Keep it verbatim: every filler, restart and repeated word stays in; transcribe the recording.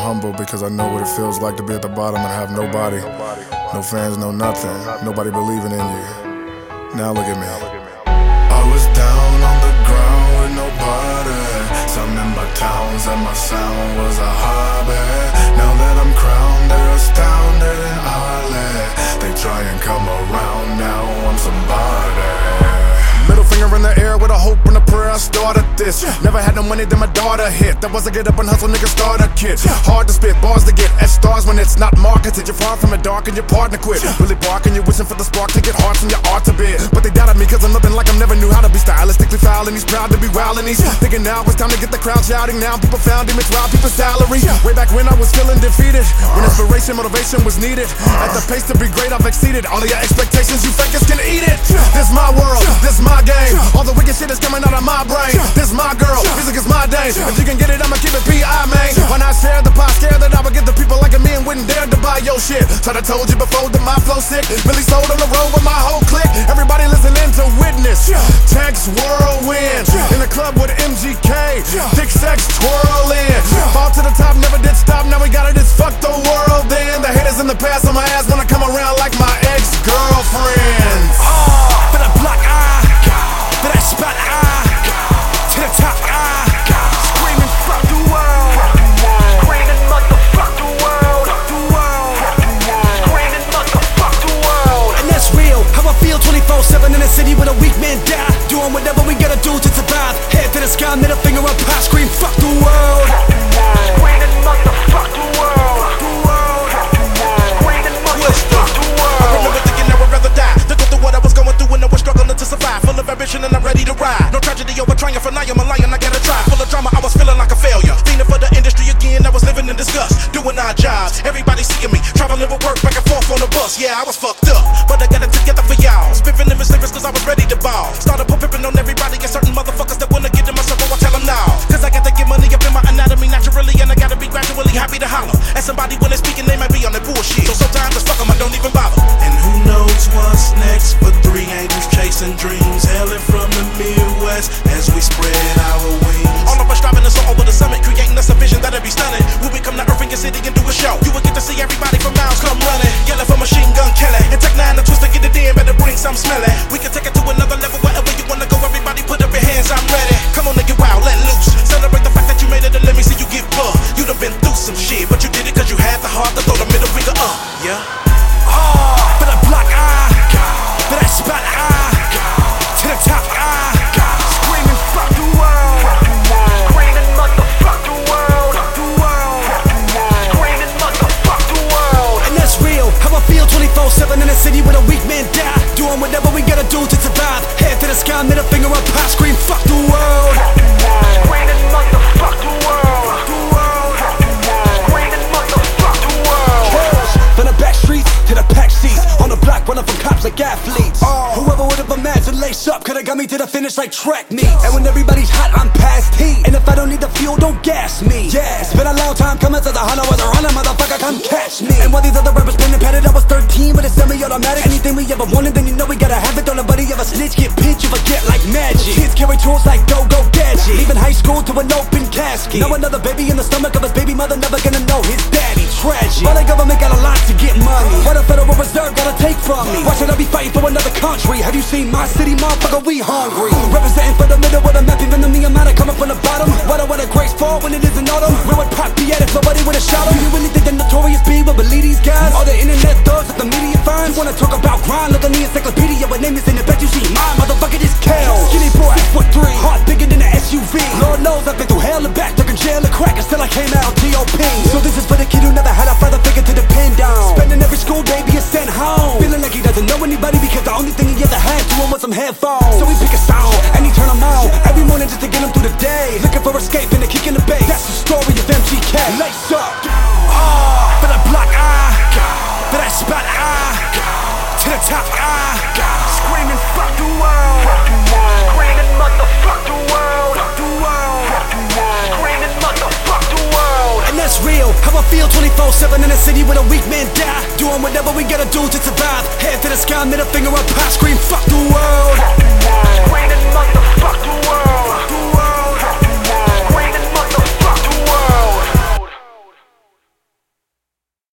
humble because I know what it feels like to be at the bottom and have nobody. No fans, no nothing. Nobody believing in you. Now look at me. I was down on the ground with nobody. Some in my towns and my sound was a hobby. Now that I'm crowned, they're astounded and hollering. They try and come around, now I'm somebody. Middle finger in the air with a hope and a prayer, I started this. Never had no money, then my daughter hit. That was a get up and hustle, nigga, start a kid. Hard to spit, bars to get, S stars when it's not marketed. You're far from it dark and your partner quit. Really barking, you're wishing for the spark to get hearts from your art to bid. But they doubted me cause I'm nothing like I never knew how to be stylistically foul. And he's proud to be wild and he's thinking now it's time to get the crowd shouting. Now people found him, it's wild people's salary. Way back when I was feeling defeated, when inspiration, motivation was needed. At the pace to be great, I've exceeded all of your expectations, you fakers can eat it. This my world, this my game. All the wicked shit is coming out of my brain. This my girl, music is my day. If you can get it, I'ma keep it P I, man. When I share the pie, scared that I would get the people like me and wouldn't dare to buy your shit. Thought I told you before that my flow sick. Really sold on the road with my whole clique. Everybody listening to witness. Tanks whirlwind in the club with M G K. Dick sex twirling. Fall to the top, never did stop. Now we got it, it's fuck the world. Then the haters in the past on my ass wanna come around like my ex-girlfriends. Oh, for the block, ah. For that spot, ah. To the top, ah. Screaming, fuck the world. Screaming, motherfuck the world. Screaming, motherfuck the world. And that's real, how I feel twenty-four seven in the city with a weak man die. Doing whatever we gotta do to survive. Head to the sky, middle finger up high. Scream, fuck the world. Screaming, motherfuck the world. Screaming, motherfuck the world. I remember thinking I would rather die than go through what I was going through and I was struggling to survive. Full of ambition and I'm ready to ride. No tragedy over triumph and I am a lion, I gotta try. Full of drama, I was feeling like a failure. Fiending for the industry again, I was living in disgust. Doing odd jobs, everybody seeing me. Traveling with work back and forth on the bus. Yeah, I was fucked up, but I got it together for y'all. Spiffing in lyrics cause I was ready to ball. Started pimping on everybody and certain motherfuckers that wanna get in my circle, I tell them now. Cause I got to get money up in my anatomy naturally and I gotta be gradually happy to holler. And somebody when they're speaking, they might be on that bullshit. So sometimes just fuck them, I don't even bother. And who knows what's next but three angels chasing dreams, hailing from the Midwest as we spread our wings. All of us striving to soar over the summit, creating us a vision that'll be stunning. We would come to Earth and your city and do a show. You would get to see everybody from miles come running, yelling for Machine Gun Kelly. And Tech Nine, the twist to get it in, better bring some smelling. We can take it to another level wherever you wanna go. Everybody put up your hands, I'm ready. Come on, nigga, wild, let loose. Celebrate the fact that you made it and let me see you get bugged. You done been through some shit, but you did it cause you had the heart to throw the middle finger up. Yeah. Oh, for the block, ah. For that spot, ah. To the top, ah. Screaming, fuck the world. Screaming, motherfuck the world. Screaming, motherfuck the world. And that's real, how I feel twenty-four seven in the city with a weak man die. Doing whatever we gotta do to survive. Head to the sky, middle finger up high. Scream, fuck the world. Screaming, motherfuck the world. Screaming, motherfuck the world. From the back streets to the pack seats, on the block running from cops like athletes. Oh. Whoever would have imagined lace up could have got me to the finish like track meets. And when everybody's hot, I'm past heat. And if I don't need the fuel, don't gas me. Yeah, it's been a long time coming since a hunter was a runner, motherfucker, come catch me. And while these other rappers been padded, I was thirteen with a semi-automatic. Anything we ever wanted, then you know we gotta have it. Don't nobody ever snitch, get pinched, you forget like magic. Kids carry tools like go-go gadget, leaving high school to an open casket. Now another baby in the stomach of his baby mother, never gonna know his daddy. Tragic. But the government got a lot to get money. What the Federal Reserve gotta take from me? Why should I be fighting for another country? Have you seen my city, motherfucker? We hungry. Representing for the middle with a map, even though me amount of coming from the bottom. What I want a grace for when it is in autumn. Where would Pop be at if nobody would have shot him? Do you really think the Notorious B will believe these guys? All the internet thugs that the media finds. You wanna talk about grind? Look on the encyclopedia. What name is in it? Bet you see mine, motherfucker. This Kale. Skinny boy, six foot three, heart bigger than an S U V. Lord knows I've been through hell and back, stuck in jail and crack, and still I came out T O P. So this is for the kid who never had a father figure to depend on. Spending every school day being sent home, feeling like he doesn't know anybody because the only thing he ever had to him was some headphones. So he pick a song and he turn them on every morning just to get him through the day. Looking for escape and a kick in the base. That's the story of M G K. Lace up. Oh, for the block, ah. For that spot, ah. To the top, ah. Screaming, fuck the world. Screaming, motherfuck the world. Screaming, motherfuck the world. And that's real, how I feel twenty-four seven in the city with a weak man die. Doing whatever we gotta do to survive. Head to the sky, middle finger up high. Scream, fuck the world. Screaming,